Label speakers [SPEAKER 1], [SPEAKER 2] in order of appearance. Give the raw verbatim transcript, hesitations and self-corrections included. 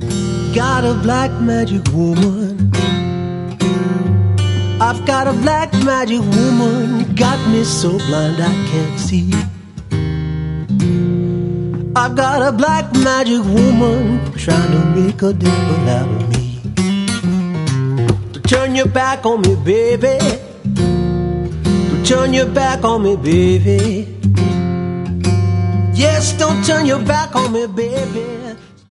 [SPEAKER 1] Got a black magic woman. I've got a black magic woman. Got me so blind I can't see. I've got a black magic woman trying to make a devil out of me. Turn your back on me, baby. Turn your back on me, baby. Yes, don't turn your back on me, baby.